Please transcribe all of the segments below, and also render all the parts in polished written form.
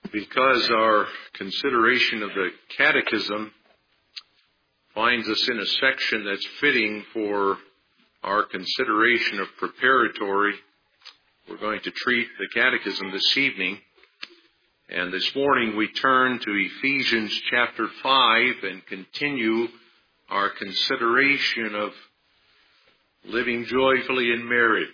Because our consideration of the Catechism finds us in a section that's fitting for our consideration of preparatory, we're going to treat the Catechism this evening. And this morning we turn to Ephesians chapter 5 and continue our consideration of living joyfully in marriage.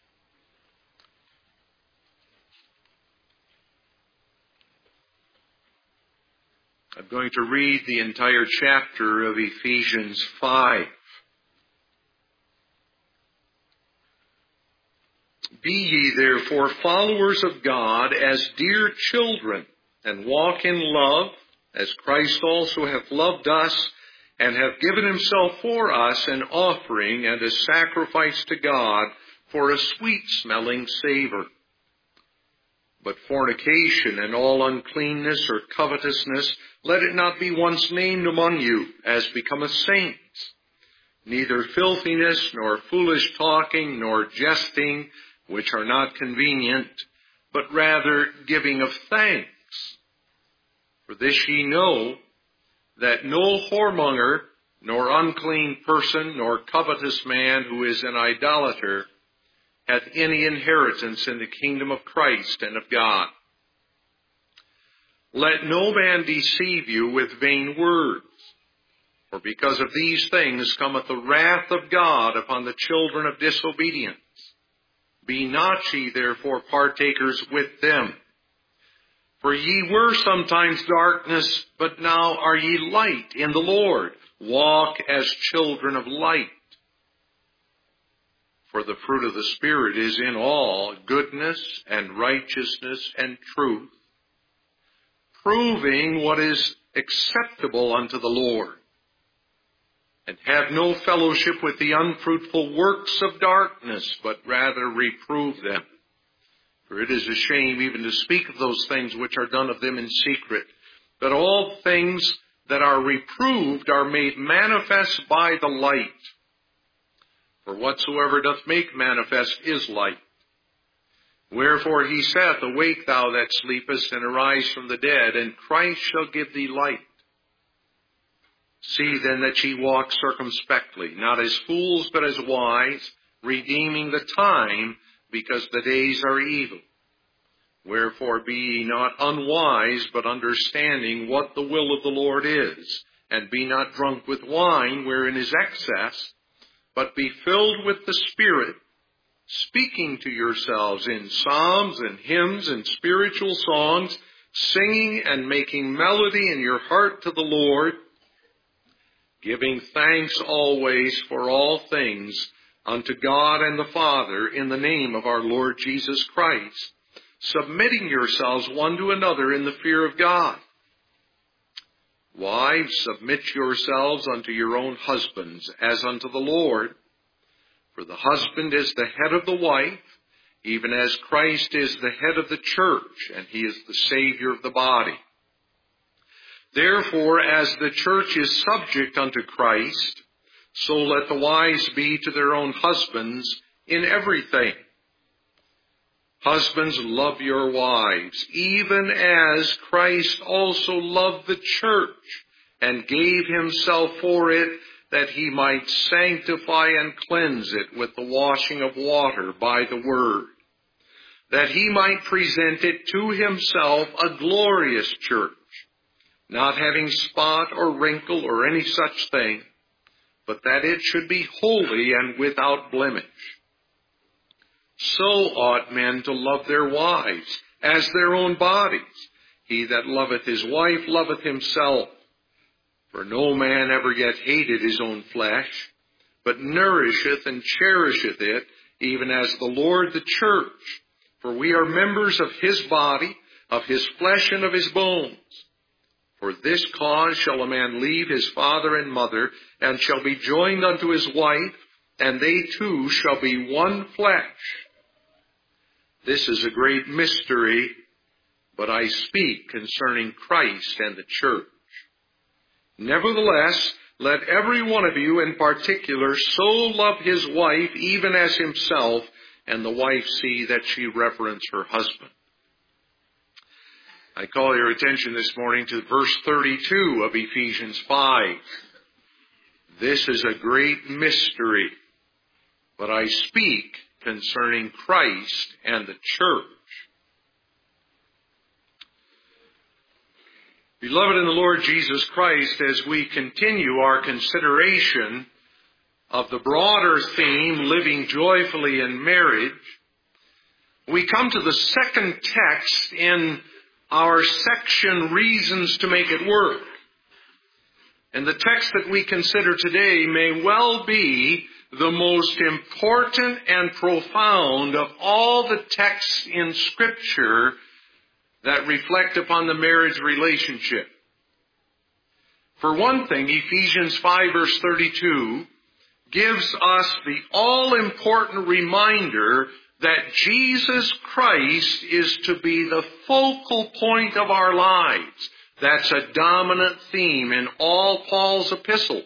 I'm going to read the entire chapter of Ephesians 5. Be ye therefore followers of God as dear children, and walk in love, as Christ also hath loved us, and hath given himself for us an offering and a sacrifice to God for a sweet-smelling savor. But fornication and all uncleanness or covetousness, let it not be once named among you, as becometh saints. Neither filthiness, nor foolish talking, nor jesting, which are not convenient, but rather giving of thanks. For this ye know, that no whoremonger, nor unclean person, nor covetous man who is an idolater, hath any inheritance in the kingdom of Christ and of God. Let no man deceive you with vain words, for because of these things cometh the wrath of God upon the children of disobedience. Be not ye therefore partakers with them. For ye were sometimes darkness, but now are ye light in the Lord. Walk as children of light. For the fruit of the Spirit is in all goodness and righteousness and truth, proving what is acceptable unto the Lord. And have no fellowship with the unfruitful works of darkness, but rather reprove them. For it is a shame even to speak of those things which are done of them in secret. But all things that are reproved are made manifest by the light. For whatsoever doth make manifest is light. Wherefore he saith, Awake thou that sleepest, and arise from the dead, and Christ shall give thee light. See then that ye walk circumspectly, not as fools, but as wise, redeeming the time, because the days are evil. Wherefore be ye not unwise, but understanding what the will of the Lord is. And be not drunk with wine, wherein is excess, but be filled with the Spirit, speaking to yourselves in psalms and hymns and spiritual songs, singing and making melody in your heart to the Lord, giving thanks always for all things unto God and the Father in the name of our Lord Jesus Christ, submitting yourselves one to another in the fear of God. Wives, submit yourselves unto your own husbands, as unto the Lord. For the husband is the head of the wife, even as Christ is the head of the church, and he is the Savior of the body. Therefore, as the church is subject unto Christ, so let the wives be to their own husbands in everything. Husbands, love your wives, even as Christ also loved the church, and gave himself for it, that he might sanctify and cleanse it with the washing of water by the word, that he might present it to himself a glorious church, not having spot or wrinkle or any such thing, but that it should be holy and without blemish. So ought men to love their wives as their own bodies. He that loveth his wife loveth himself. For no man ever yet hated his own flesh, but nourisheth and cherisheth it, even as the Lord the church. For we are members of his body, of his flesh and of his bones. For this cause shall a man leave his father and mother, and shall be joined unto his wife, and they two shall be one flesh. This is a great mystery, but I speak concerning Christ and the church. Nevertheless, let every one of you in particular so love his wife even as himself, and the wife see that she reverence her husband. I call your attention this morning to verse 32 of Ephesians 5. This is a great mystery, but I speak concerning Christ and the church. Beloved in the Lord Jesus Christ, as we continue our consideration of the broader theme, living joyfully in marriage, we come to the second text in our section, Reasons to Make It Work. And the text that we consider today may well be the most important and profound of all the texts in Scripture that reflect upon the marriage relationship. For one thing, Ephesians 5 verse 32 gives us the all-important reminder that Jesus Christ is to be the focal point of our lives. That's a dominant theme in all Paul's epistles.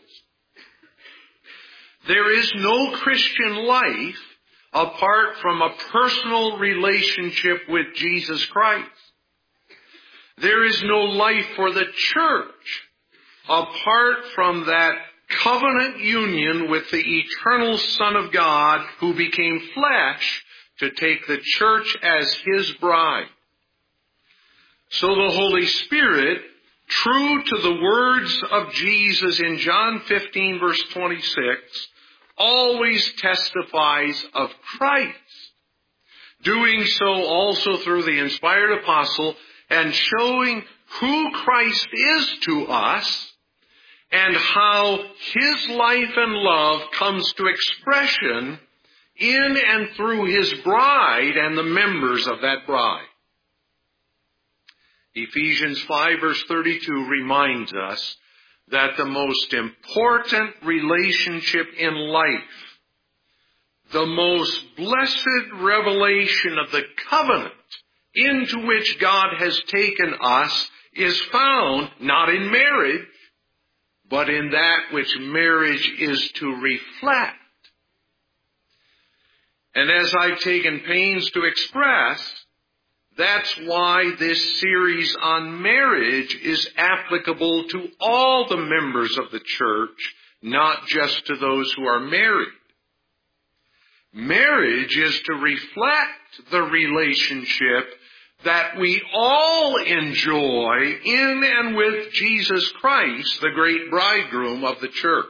There is no Christian life apart from a personal relationship with Jesus Christ. There is no life for the church apart from that covenant union with the eternal Son of God who became flesh to take the church as His bride. So the Holy Spirit, true to the words of Jesus in John 15 verse 26, always testifies of Christ, doing so also through the inspired apostle and showing who Christ is to us and how His life and love comes to expression in and through His bride and the members of that bride. Ephesians 5 verse 32 reminds us that the most important relationship in life, the most blessed revelation of the covenant into which God has taken us, is found not in marriage, but in that which marriage is to reflect. And as I've taken pains to express, that's why this series on marriage is applicable to all the members of the church, not just to those who are married. Marriage is to reflect the relationship that we all enjoy in and with Jesus Christ, the great bridegroom of the church.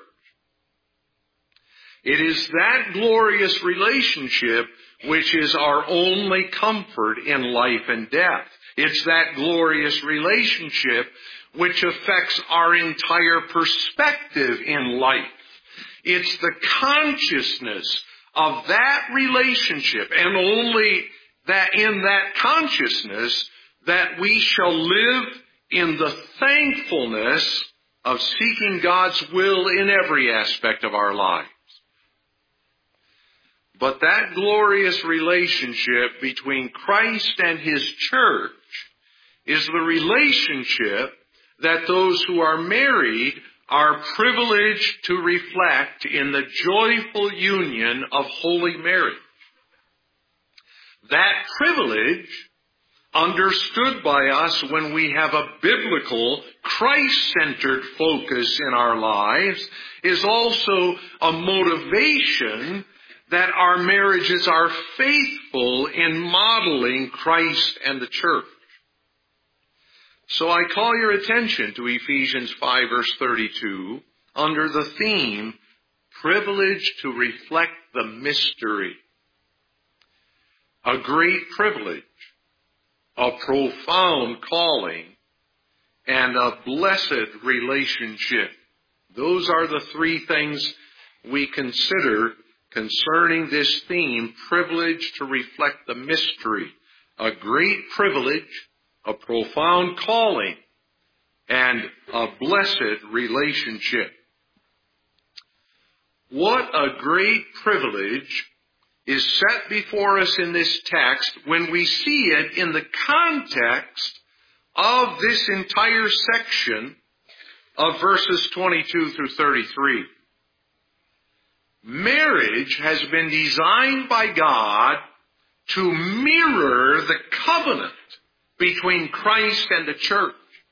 It is that glorious relationship which is our only comfort in life and death. It's that glorious relationship which affects our entire perspective in life. It's the consciousness of that relationship, and only that in that consciousness that we shall live in the thankfulness of seeking God's will in every aspect of our lives. But that glorious relationship between Christ and His church is the relationship that those who are married are privileged to reflect in the joyful union of holy marriage. That privilege, understood by us when we have a biblical, Christ-centered focus in our lives, is also a motivation that our marriages are faithful in modeling Christ and the church. So I call your attention to Ephesians 5 verse 32 under the theme, Privilege to Reflect the Mystery. A great privilege, a profound calling, and a blessed relationship. Those are the three things we consider concerning this theme, privilege to reflect the mystery. A great privilege, a profound calling, and a blessed relationship. What a great privilege is set before us in this text when we see it in the context of this entire section of verses 22 through 33. Marriage has been designed by God to mirror the covenant between Christ and the church.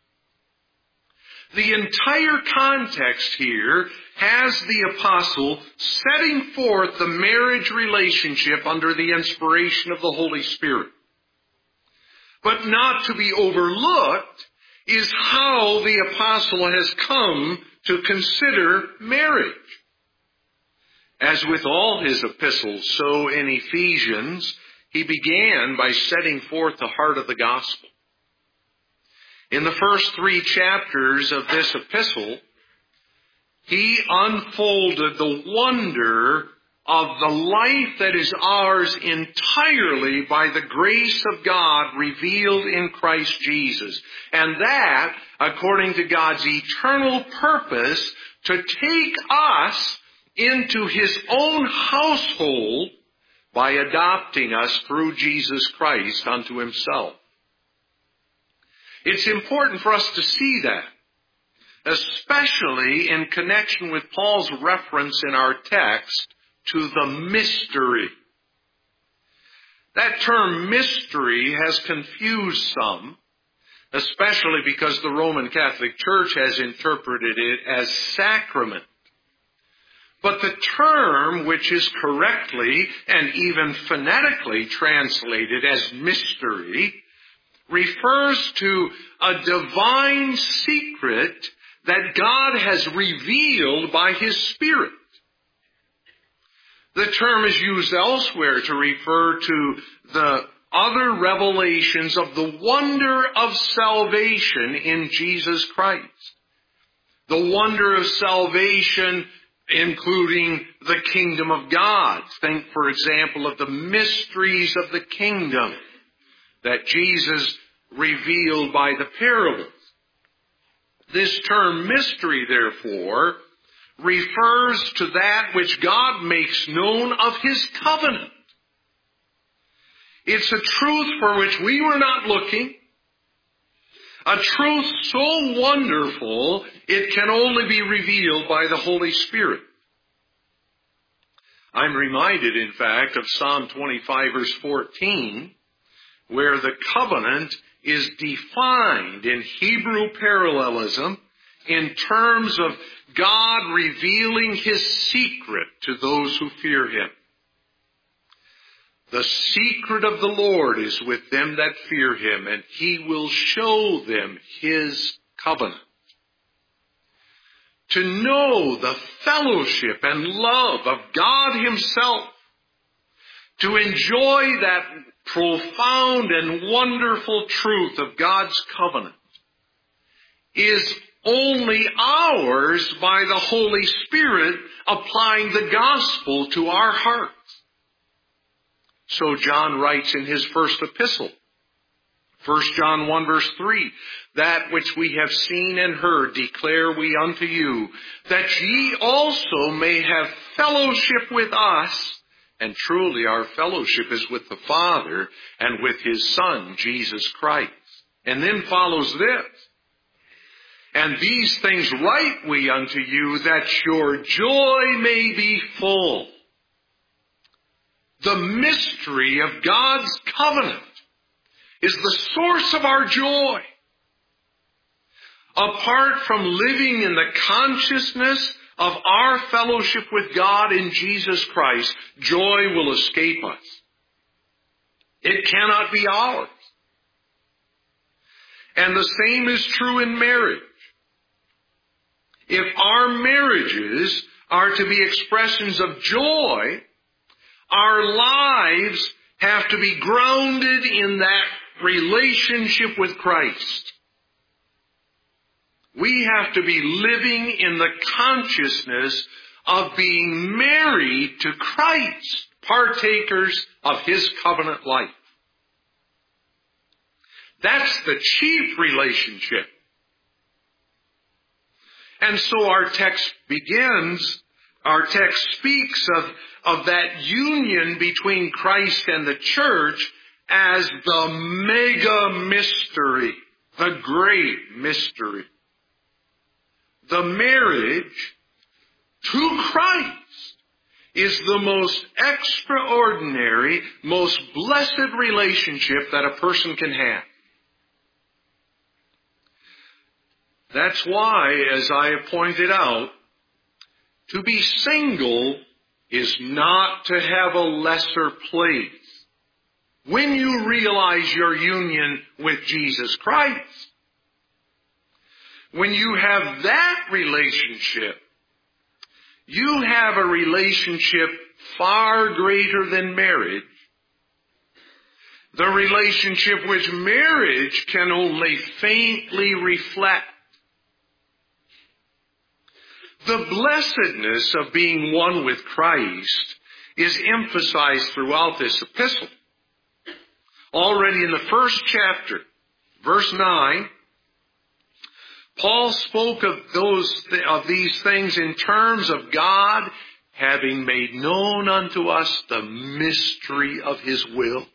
The entire context here has the apostle setting forth the marriage relationship under the inspiration of the Holy Spirit. But not to be overlooked is how the apostle has come to consider marriage. As with all his epistles, so in Ephesians, he began by setting forth the heart of the gospel. In the first 3 chapters of this epistle, he unfolded the wonder of the life that is ours entirely by the grace of God revealed in Christ Jesus. And that, according to God's eternal purpose, to take us into His own household by adopting us through Jesus Christ unto Himself. It's important for us to see that, especially in connection with Paul's reference in our text to the mystery. That term mystery has confused some, especially because the Roman Catholic Church has interpreted it as sacrament. But the term, which is correctly and even phonetically translated as mystery, refers to a divine secret that God has revealed by His Spirit. The term is used elsewhere to refer to the other revelations of the wonder of salvation in Jesus Christ. The wonder of salvation including the kingdom of God. Think, for example, of the mysteries of the kingdom that Jesus revealed by the parables. This term mystery, therefore, refers to that which God makes known of His covenant. It's a truth for which we were not looking, a truth so wonderful it can only be revealed by the Holy Spirit. I'm reminded, in fact, of Psalm 25, verse 14, where the covenant is defined in Hebrew parallelism in terms of God revealing His secret to those who fear Him. The secret of the Lord is with them that fear Him, and He will show them His covenant. To know the fellowship and love of God Himself, to enjoy that profound and wonderful truth of God's covenant, is only ours by the Holy Spirit applying the gospel to our hearts. So John writes in his first epistle, 1 John 1 verse 3, that which we have seen and heard declare we unto you, that ye also may have fellowship with us. And truly our fellowship is with the Father and with His Son, Jesus Christ. And then follows this. And these things write we unto you, that your joy may be full. The mystery of God's covenant is the source of our joy. Apart from living in the consciousness of our fellowship with God in Jesus Christ, joy will escape us. It cannot be ours. And the same is true in marriage. If our marriages are to be expressions of joy, our lives have to be grounded in that relationship with Christ. We have to be living in the consciousness of being married to Christ, partakers of His covenant life. That's the chief relationship. And so our text speaks of that union between Christ and the church as the mega mystery, the great mystery. The marriage to Christ is the most extraordinary, most blessed relationship that a person can have. That's why, as I have pointed out, to be single is not to have a lesser place when you realize your union with Jesus Christ. When you have that relationship, you have a relationship far greater than marriage. The relationship which marriage can only faintly reflect. The blessedness of being one with Christ is emphasized throughout this epistle. Already in the first chapter, verse 9, Paul spoke of these things in terms of God having made known unto us the mystery of His will.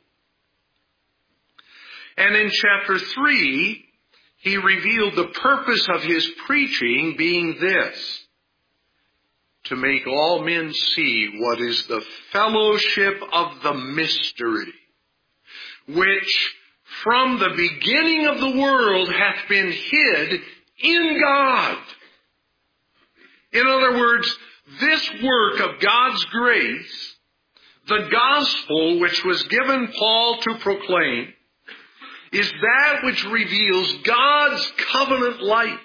And in chapter 3, he revealed the purpose of his preaching being this: to make all men see what is the fellowship of the mystery, which from the beginning of the world hath been hid in God. In other words, this work of God's grace, the gospel which was given Paul to proclaim, is that which reveals God's covenant life.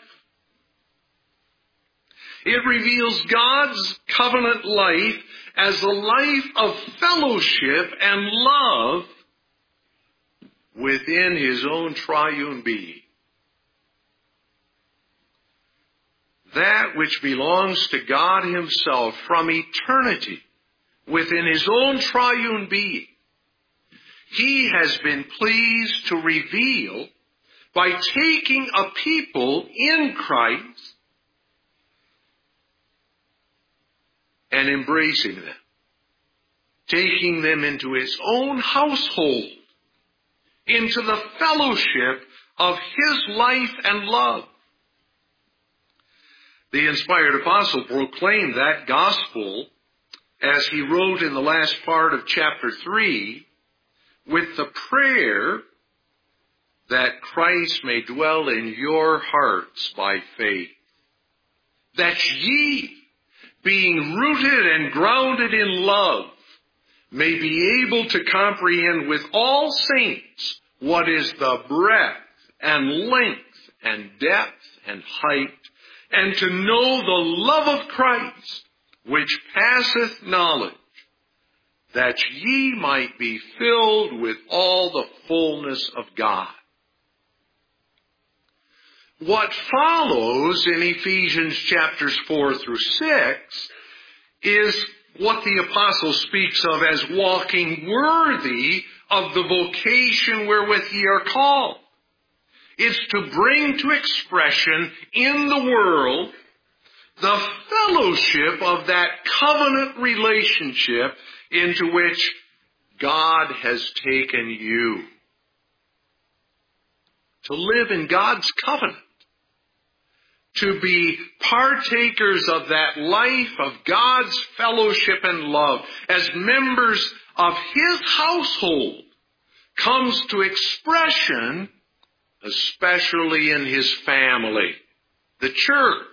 It reveals God's covenant life as a life of fellowship and love within His own triune being. That which belongs to God Himself from eternity within His own triune being, He has been pleased to reveal by taking a people in Christ and embracing them, taking them into His own household, into the fellowship of His life and love. The inspired apostle proclaimed that gospel, as he wrote in the last part of chapter 3, with the prayer that Christ may dwell in your hearts by faith, that ye, being rooted and grounded in love, may be able to comprehend with all saints what is the breadth and length and depth and height, and to know the love of Christ, which passeth knowledge, that ye might be filled with all the fullness of God. What follows in Ephesians chapters 4 through 6 is what the apostle speaks of as walking worthy of the vocation wherewith ye are called. It's to bring to expression in the world the fellowship of that covenant relationship into which God has taken you. To live in God's covenant. To be partakers of that life of God's fellowship and love as members of His household comes to expression especially in His family, the church.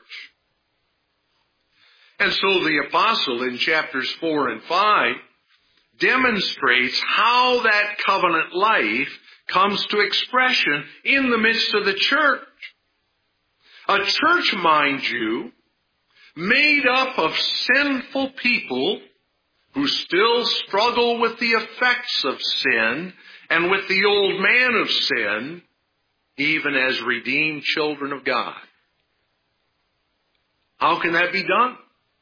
And so the apostle in chapters 4 and 5 demonstrates how that covenant life comes to expression in the midst of the church. A church, mind you, made up of sinful people who still struggle with the effects of sin and with the old man of sin, even as redeemed children of God. How can that be done?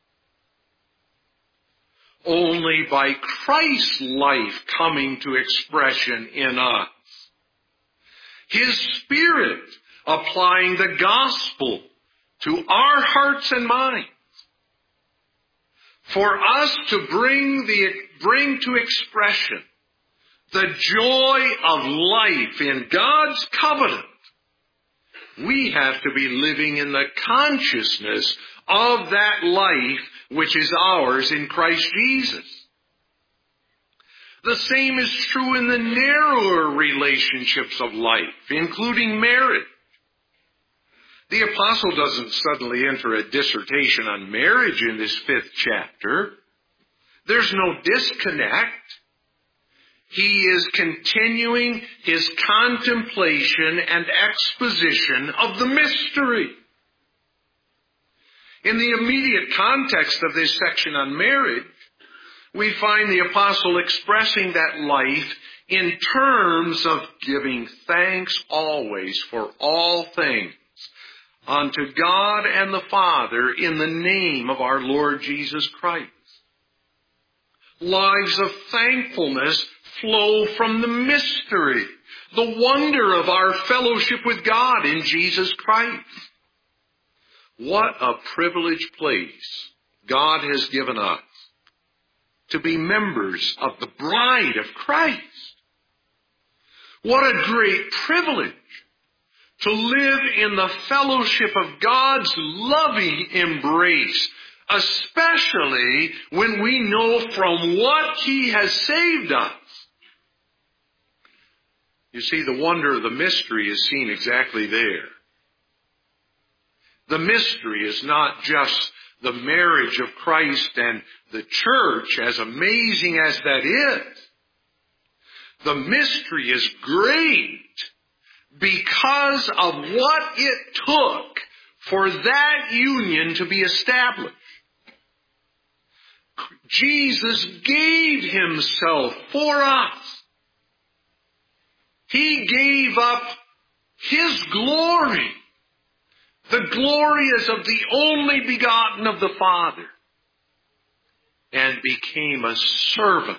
Only by Christ's life coming to expression in us. His Spirit applying the gospel to our hearts and minds. For us to bring to expression the joy of life in God's covenant, we have to be living in the consciousness of that life which is ours in Christ Jesus. The same is true in the narrower relationships of life, including marriage. The apostle doesn't suddenly enter a dissertation on marriage in this 5th chapter. There's no disconnect. He is continuing his contemplation and exposition of the mystery. In the immediate context of this section on marriage, we find the apostle expressing that life in terms of giving thanks always for all things unto God and the Father in the name of our Lord Jesus Christ. Lives of thankfulness flow from the mystery, the wonder of our fellowship with God in Jesus Christ. What a privileged place God has given us to be members of the bride of Christ. What a great privilege to live in the fellowship of God's loving embrace, especially when we know from what He has saved us. You see, the wonder of the mystery is seen exactly there. The mystery is not just the marriage of Christ and the church, as amazing as that is. The mystery is great because of what it took for that union to be established. Jesus gave Himself for us. He gave up His glory, the glory as of the only begotten of the Father, and became a servant.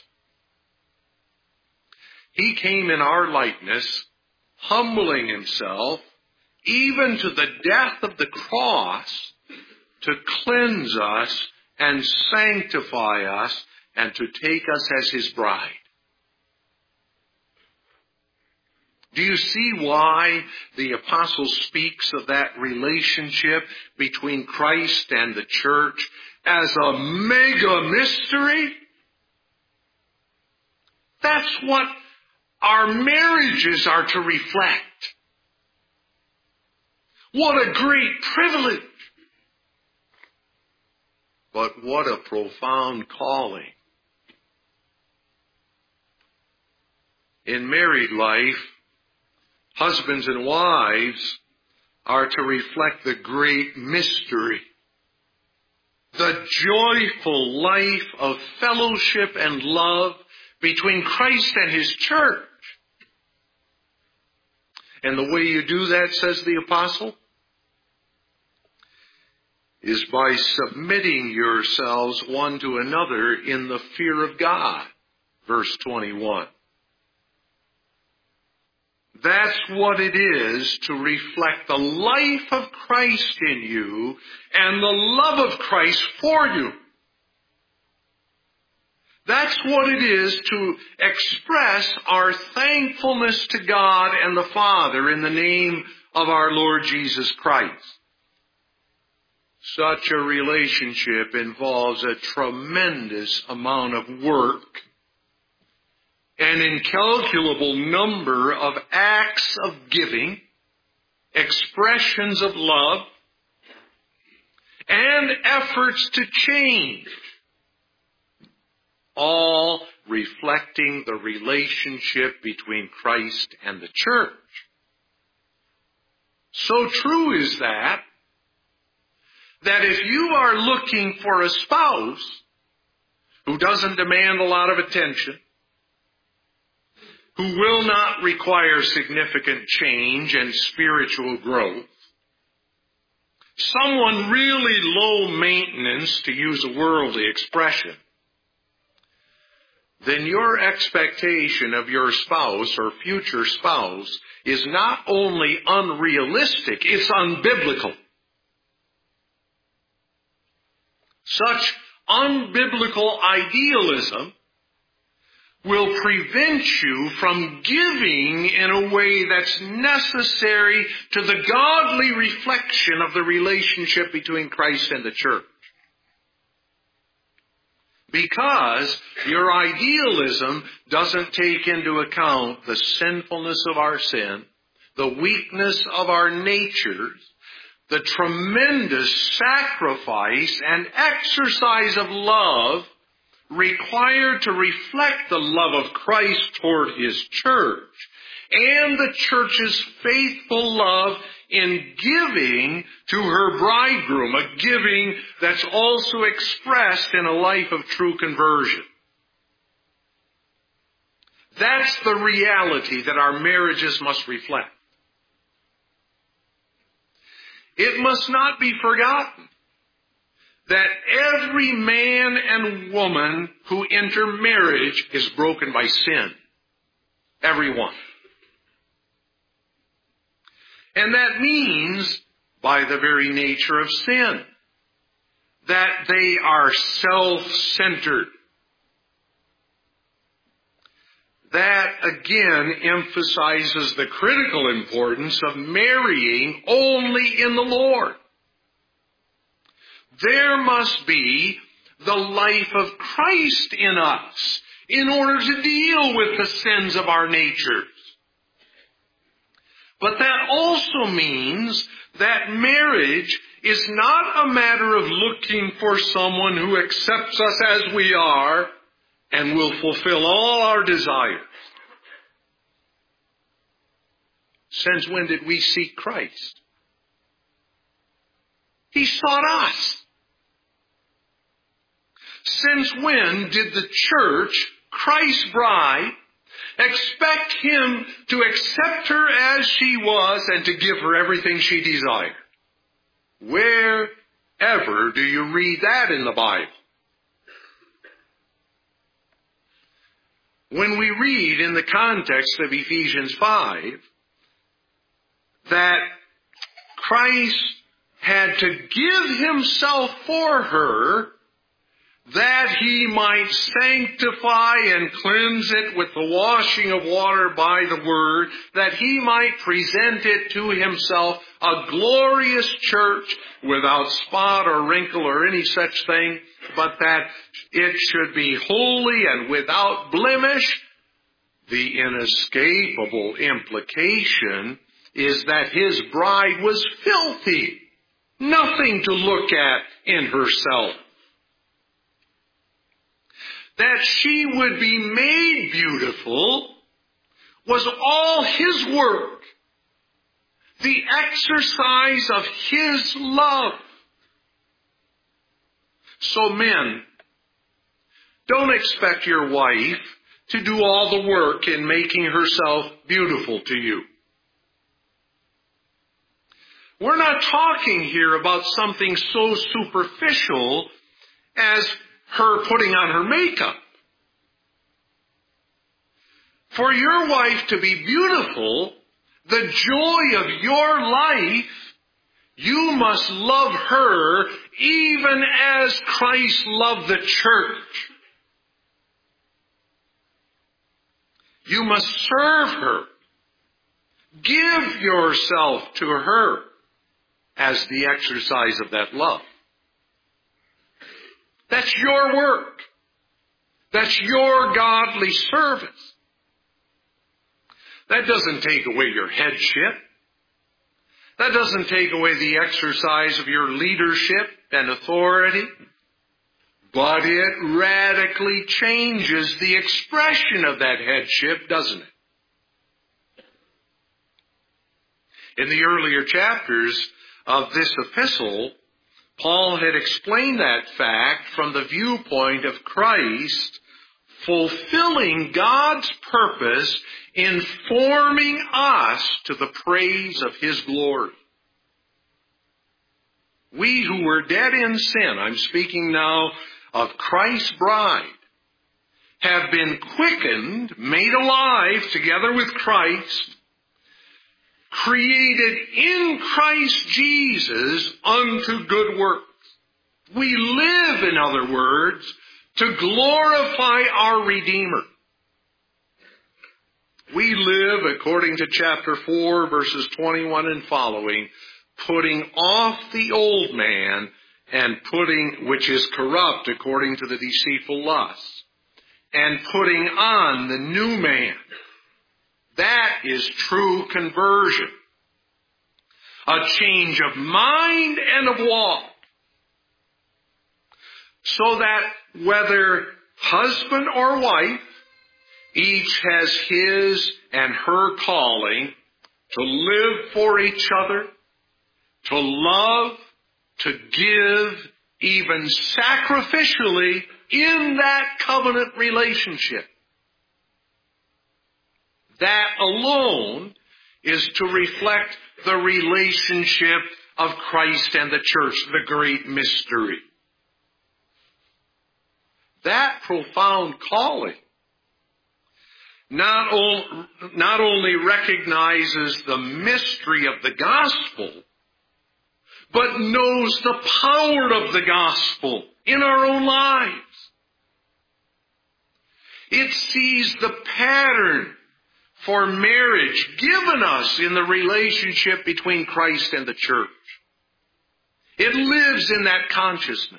He came in our likeness, humbling Himself, even to the death of the cross, to cleanse us and sanctify us and to take us as His bride. Do you see why the apostle speaks of that relationship between Christ and the church as a mega mystery? That's what our marriages are to reflect. What a great privilege. But what a profound calling. In married life, husbands and wives are to reflect the great mystery, the joyful life of fellowship and love between Christ and His church. And the way you do that, says the apostle, is by submitting yourselves one to another in the fear of God. Verse 21. That's what it is to reflect the life of Christ in you and the love of Christ for you. That's what it is to express our thankfulness to God and the Father in the name of our Lord Jesus Christ. Such a relationship involves a tremendous amount of work, an incalculable number of acts of giving, expressions of love, and efforts to change, all reflecting the relationship between Christ and the church. So true is that if you are looking for a spouse who doesn't demand a lot of attention, who will not require significant change and spiritual growth, someone really low maintenance, to use a worldly expression, then your expectation of your spouse or future spouse is not only unrealistic, it's unbiblical. Such unbiblical idealism will prevent you from giving in a way that's necessary to the godly reflection of the relationship between Christ and the church. Because your idealism doesn't take into account the sinfulness of our sin, the weakness of our natures, the tremendous sacrifice and exercise of love required to reflect the love of Christ toward His church, and the church's faithful love in giving to her bridegroom, a giving that's also expressed in a life of true conversion. That's the reality that our marriages must reflect. It must not be forgotten that every man and woman who enter marriage is broken by sin. Every one. And that means, by the very nature of sin, that they are self-centered. That, again, emphasizes the critical importance of marrying only in the Lord. There must be the life of Christ in us in order to deal with the sins of our natures. But that also means that marriage is not a matter of looking for someone who accepts us as we are and will fulfill all our desires. Since when did we seek Christ? He sought us. Since when did the church, Christ's bride, expect Him to accept her as she was and to give her everything she desired? Wherever do you read that in the Bible? When we read in the context of Ephesians 5 that Christ had to give Himself for her that He might sanctify and cleanse it with the washing of water by the Word, that He might present it to Himself a glorious church without spot or wrinkle or any such thing, but that it should be holy and without blemish. The inescapable implication is that His bride was filthy, nothing to look at in herself. That she would be made beautiful was all His work, the exercise of His love. So men, don't expect your wife to do all the work in making herself beautiful to you. We're not talking here about something so superficial as her putting on her makeup. For your wife to be beautiful, the joy of your life, you must love her even as Christ loved the church. You must serve her. Give yourself to her as the exercise of that love. That's your work. That's your godly service. That doesn't take away your headship. That doesn't take away the exercise of your leadership and authority. But it radically changes the expression of that headship, doesn't it? In the earlier chapters of this epistle, Paul had explained that fact from the viewpoint of Christ fulfilling God's purpose in forming us to the praise of His glory. We who were dead in sin, I'm speaking now of Christ's bride, have been quickened, made alive together with Christ, created in Christ Jesus unto good works. We live, in other words, to glorify our Redeemer. We live, according to chapter 4, verses 21 and following, putting off the old man and which is corrupt according to the deceitful lusts, and putting on the new man. That is true conversion. a change of mind and of walk, so that whether husband or wife, each has his and her calling to live for each other, to love, to give, even sacrificially in that covenant relationship. That alone is to reflect the relationship of Christ and the church, the great mystery. That profound calling not only recognizes the mystery of the gospel, but knows the power of the gospel in our own lives. It sees the pattern for marriage given us in the relationship between Christ and the church. It lives in that consciousness.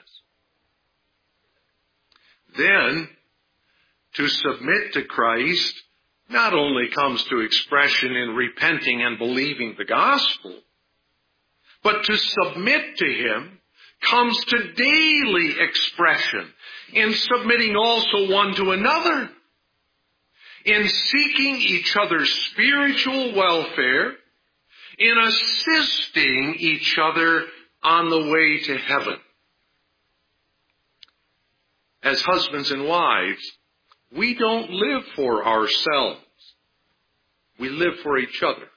Then, to submit to Christ not only comes to expression in repenting and believing the gospel, but to submit to Him comes to daily expression in submitting also one to another, in seeking each other's spiritual welfare, in assisting each other on the way to heaven. As husbands and wives, we don't live for ourselves. We live for each other.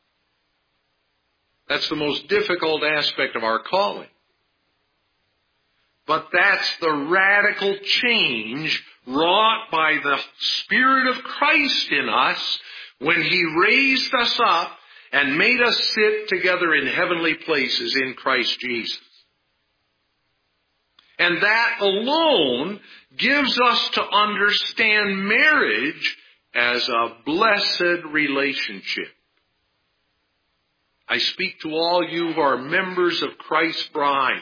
That's the most difficult aspect of our calling. But that's the radical change wrought by the Spirit of Christ in us when He raised us up and made us sit together in heavenly places in Christ Jesus. And that alone gives us to understand marriage as a blessed relationship. I speak to all you who are members of Christ's bride.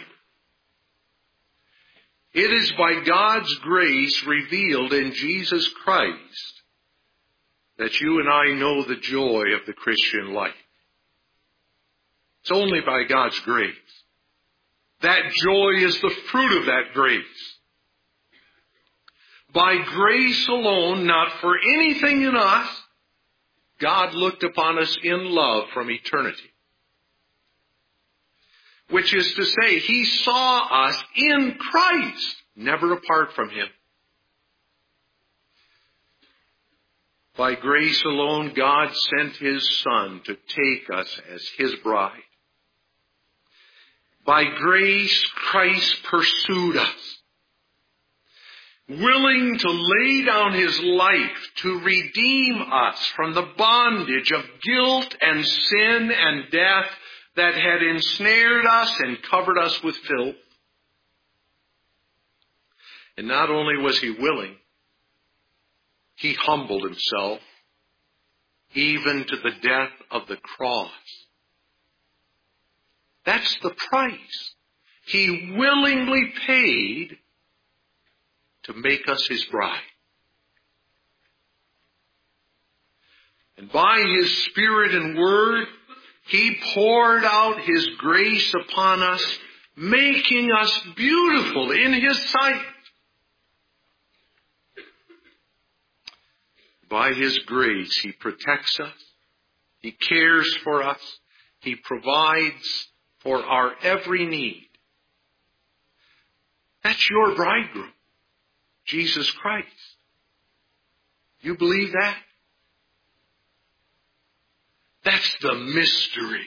It is by God's grace revealed in Jesus Christ that you and I know the joy of the Christian life. It's only by God's grace. That joy is the fruit of that grace. By grace alone, not for anything in us, God looked upon us in love from eternity. Which is to say, He saw us in Christ, never apart from Him. By grace alone, God sent His Son to take us as His bride. By grace, Christ pursued us, willing to lay down His life to redeem us from the bondage of guilt and sin and death that had ensnared us and covered us with filth. And not only was He willing, He humbled Himself, even to the death of the cross. That's the price He willingly paid to make us His bride. And by His Spirit and Word, He poured out His grace upon us, making us beautiful in His sight. By His grace, He protects us. He cares for us. He provides for our every need. That's your bridegroom, Jesus Christ. You believe that? That's the mystery.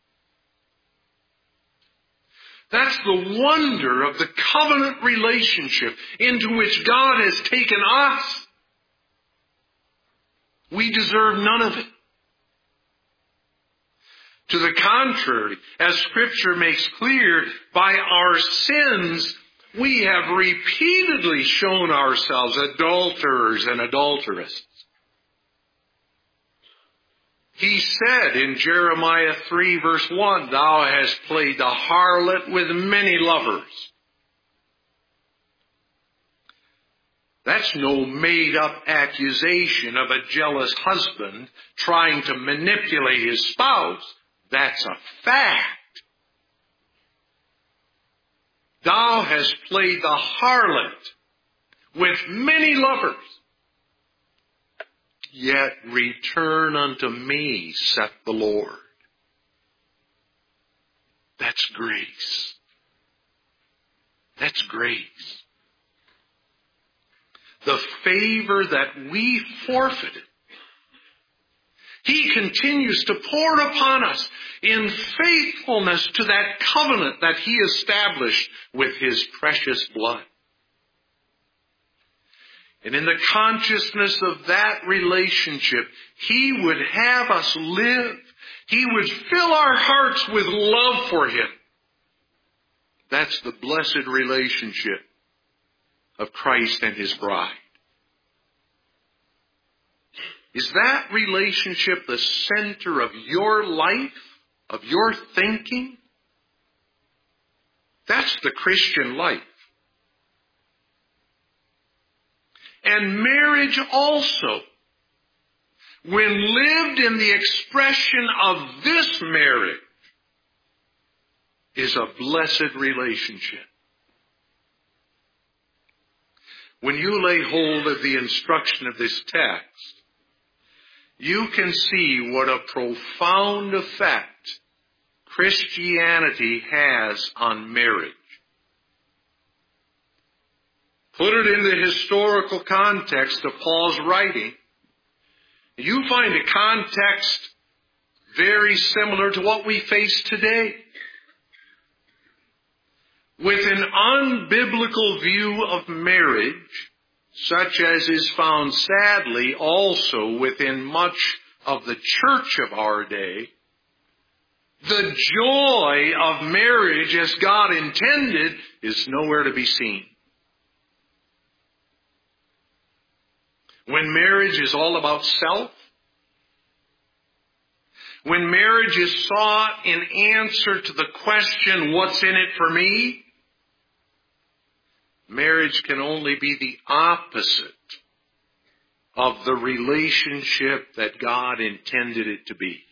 That's the wonder of the covenant relationship into which God has taken us. We deserve none of it. To the contrary, as Scripture makes clear, by our sins, we have repeatedly shown ourselves adulterers and adulteresses. He said in Jeremiah 3 verse 1, "Thou hast played the harlot with many lovers." That's no made-up accusation of a jealous husband trying to manipulate his spouse. That's a fact. Thou hast played the harlot with many lovers. Yet return unto me, saith the Lord. That's grace. That's grace. The favor that we forfeited, He continues to pour upon us in faithfulness to that covenant that He established with His precious blood. And in the consciousness of that relationship, He would have us live. He would fill our hearts with love for Him. That's the blessed relationship of Christ and His bride. Is that relationship the center of your life, of your thinking? That's the Christian life. And marriage also, when lived in the expression of this marriage, is a blessed relationship. When you lay hold of the instruction of this text, you can see what a profound effect Christianity has on marriage. Put it in the historical context of Paul's writing, you find a context very similar to what we face today. With an unbiblical view of marriage, such as is found sadly also within much of the church of our day, the joy of marriage as God intended is nowhere to be seen. When marriage is all about self, when marriage is sought in answer to the question, what's in it for me? Marriage can only be the opposite of the relationship that God intended it to be.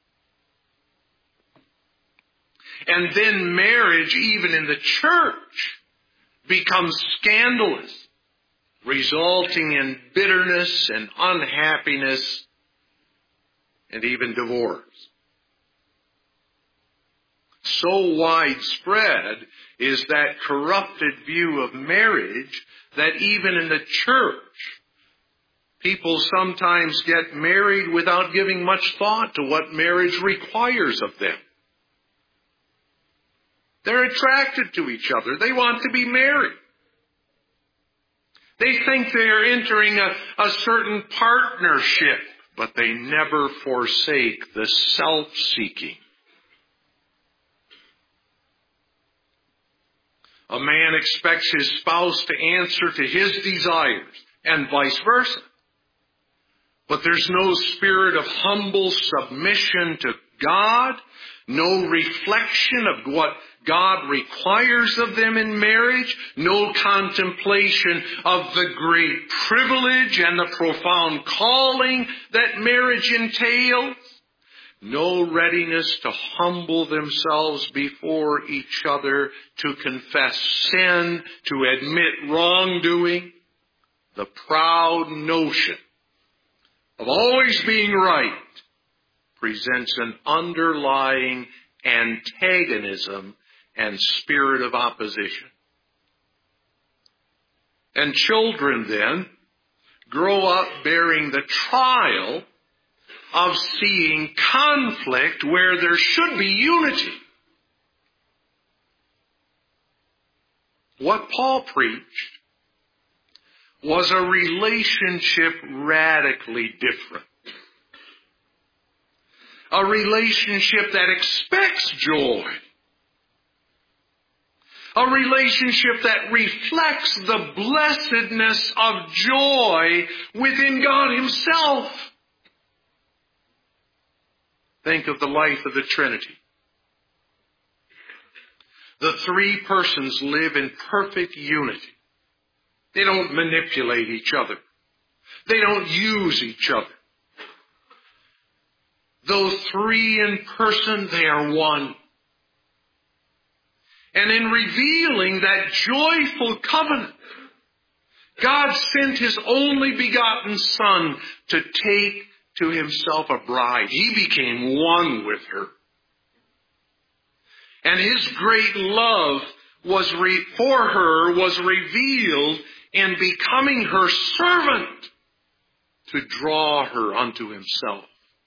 And then marriage, even in the church, becomes scandalous, resulting in bitterness and unhappiness and even divorce. So widespread is that corrupted view of marriage that even in the church, people sometimes get married without giving much thought to what marriage requires of them. They're attracted to each other. They want to be married. They think they are entering a certain partnership, but they never forsake the self-seeking. A man expects his spouse to answer to his desires and vice versa. But there's no spirit of humble submission to God, no reflection of what God requires of them in marriage, no contemplation of the great privilege and the profound calling that marriage entails, no readiness to humble themselves before each other, to confess sin, to admit wrongdoing. The proud notion of always being right presents an underlying antagonism and spirit of opposition. And children then grow up bearing the trial of seeing conflict where there should be unity. What Paul preached was a relationship radically different. A relationship that expects joy. A relationship that reflects the blessedness of joy within God Himself. Think of the life of the Trinity. The three persons live in perfect unity. They don't manipulate each other. They don't use each other. Though three in person, they are one. And in revealing that joyful covenant, God sent His only begotten Son to take to Himself a bride. He became one with her. And His great love for her was revealed in becoming her servant to draw her unto Himself.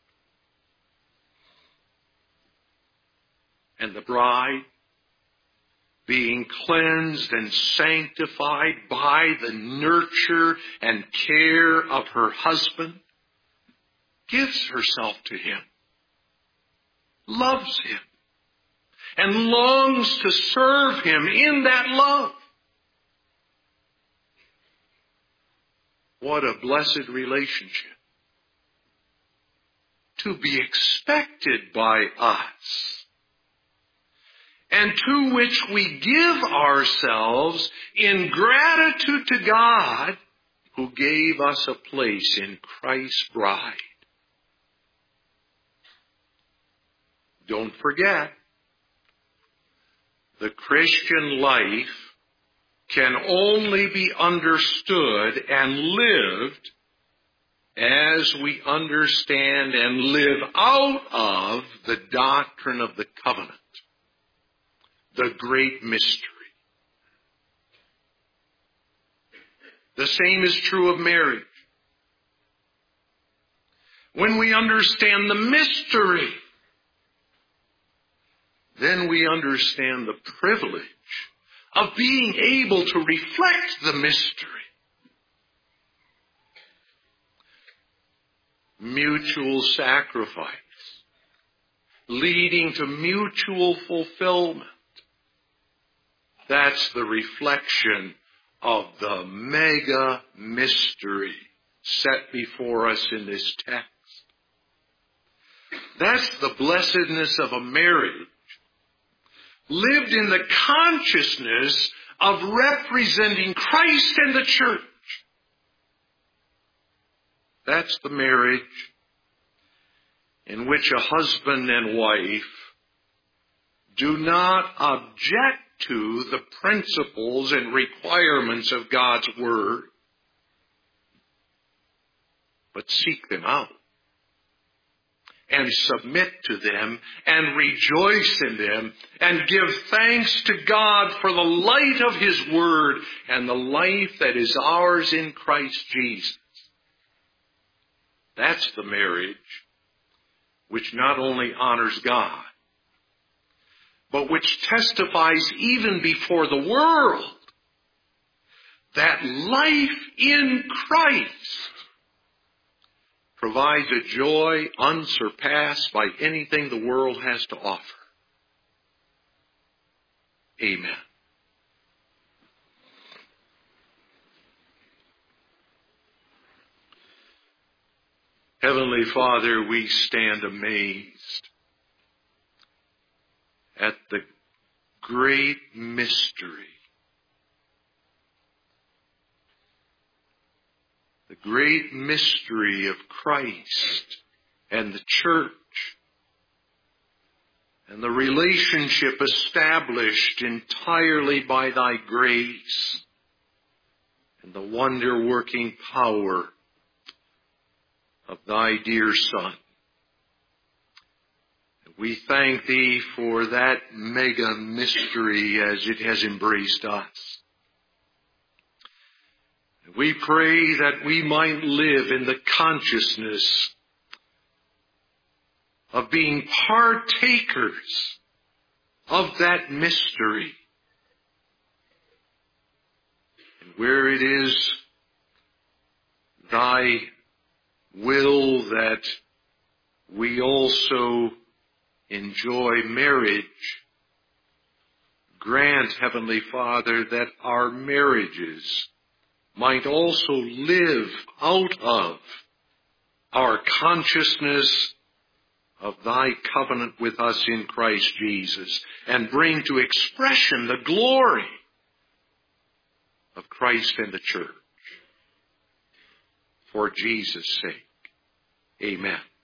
And the bride, being cleansed and sanctified by the nurture and care of her husband, gives herself to him, loves him, and longs to serve him in that love. What a blessed relationship to be expected by us, and to which we give ourselves in gratitude to God, who gave us a place in Christ's bride. Don't forget, the Christian life can only be understood and lived as we understand and live out of the doctrine of the covenant, the great mystery. The same is true of marriage. When we understand the mystery, then we understand the privilege of being able to reflect the mystery. Mutual sacrifice, leading to mutual fulfillment. That's the reflection of the mega mystery set before us in this text. That's the blessedness of a marriage lived in the consciousness of representing Christ and the church. That's the marriage in which a husband and wife do not object to the principles and requirements of God's Word, but seek them out and submit to them and rejoice in them and give thanks to God for the light of His Word and the life that is ours in Christ Jesus. That's the marriage which not only honors God, but which testifies even before the world that life in Christ provides a joy unsurpassed by anything the world has to offer. Amen. Heavenly Father, we stand amazed at the great mystery, the great mystery of Christ and the church, and the relationship established entirely by Thy grace and the wonder-working power of Thy dear Son. We thank Thee for that mega mystery as it has embraced us. We pray that we might live in the consciousness of being partakers of that mystery. And where it is Thy will that we also enjoy marriage, grant, Heavenly Father, that our marriages might also live out of our consciousness of Thy covenant with us in Christ Jesus, and bring to expression the glory of Christ and the church. For Jesus' sake, amen.